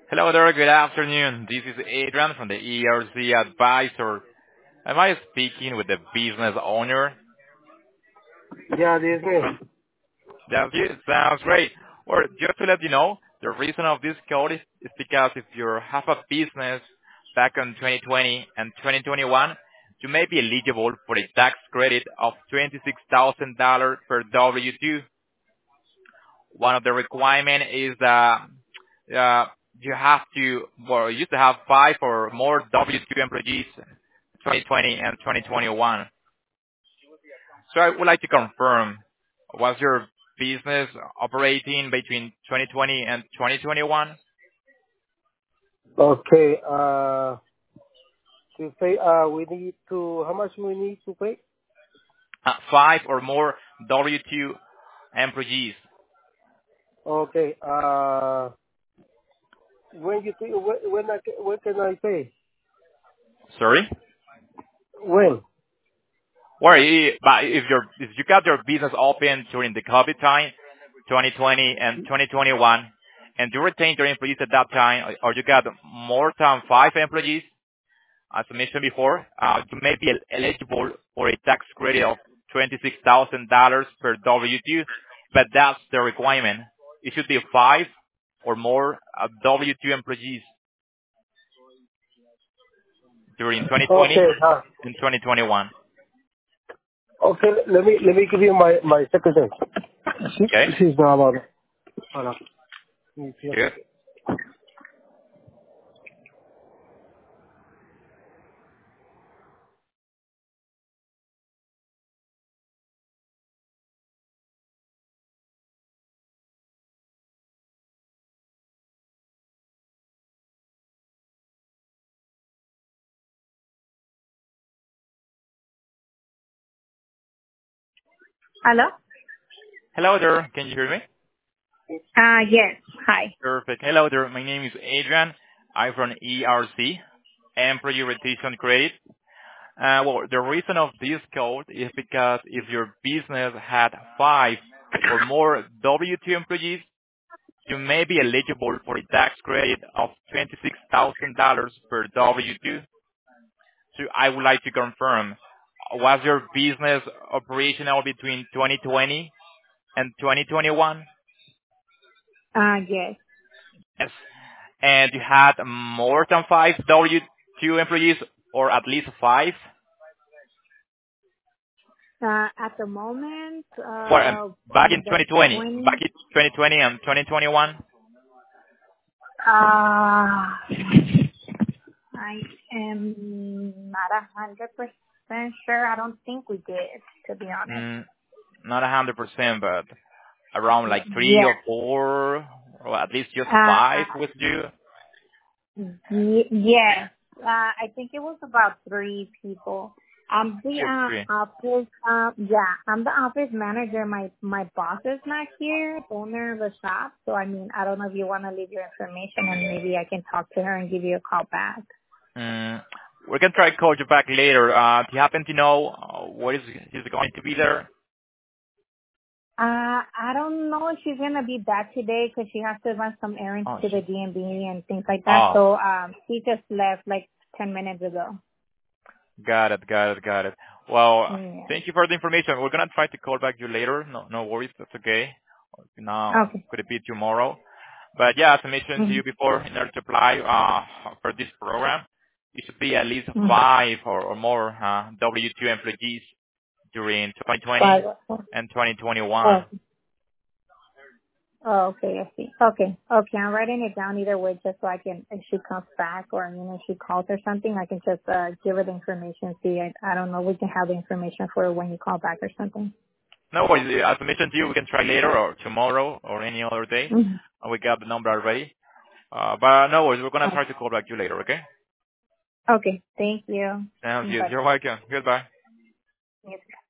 Hello there, good afternoon. This is Adrian from the ERC Advisor. Am I speaking with the business owner? Yeah, this is. That's it. Sounds great. Or just to let you know, the reason of this call is because if you have a business back in 2020 and 2021, you may be eligible for a tax credit of $26,000 per W-2. One of the requirements is uh, you have to, well, you used to have 5 or more W-2 employees, 2020 and 2021. So I would like to confirm, was your business operating between 2020 and 2021? Okay. To say, we need to. How much we need to pay? 5 or more W-2 employees. Okay. When you think, when can I pay? Sorry? When? But if you got your business open during the COVID time, 2020 and 2021, and you retained your employees at that time, or you got more than 5 employees, as I mentioned before, you may be eligible for a tax credit of $26,000 per W-2, but that's the requirement. It should be 5 or more W-2 employees during 2020 Okay. and 2021. Okay. Let me give you my secretary. Okay? She's not about it. Hold on. Give me a Good. second. Hello? Hello there. Can you hear me? Yes. Hi. Perfect. Hello there. My name is Adrian. I'm from ERC, Employee Retention Credit. Well, the reason of this code is because if your business had 5 or more W-2 employees, you may be eligible for a tax credit of $26,000 per W-2. So I would like to confirm, was your business operational between 2020 and 2021? Yes. Yes. And you had more than 5 W-2 employees, or at least 5? At the moment, Well, back in the 2020, 20, 2020 and 2021? I am not 100% sure. I don't think we did, to be honest. Mm, not 100%, but around like 3 or Yeah. 4, or at least just 5 Uh, with you? yes. I think it was about 3 people. I'm the Just 3. office. Yeah, I'm the office manager. My boss is not here, owner of the shop. So I mean, I don't know if you want to leave your information, and maybe I can talk to her and give you a call back. Mm, we can try to call you back later. Do you happen to know what is going to be there? I don't know if she's gonna be back today 'cause she has to run some errands Oh, to the DMV and things like that. oh, So she just left like 10 minutes ago. got it, got it, got it. Well, Yeah. thank you for the information. We're gonna try to call back you later. No worries, that's okay. Now, Okay. could it be tomorrow? But yeah, as I mentioned to Mm-hmm. you before, in order to apply for this program, it should be at least Mm-hmm. 5 or more W-2 employees during 2020 Five. and Oh, 2021. oh, okay, I see. Okay, okay, I'm writing it down either way, just so I can, if she comes back or if she calls or something, I can just give her the information. See, I don't know, we can have the information for her when you call back or something. No worries. As I mentioned to you, we can try later or tomorrow or any other day. Mm-hmm. We got the number already. But no worries. We're going to try to call back you later, okay? Okay, thank you. Sounds good. Bye. You're welcome. Goodbye. Yes.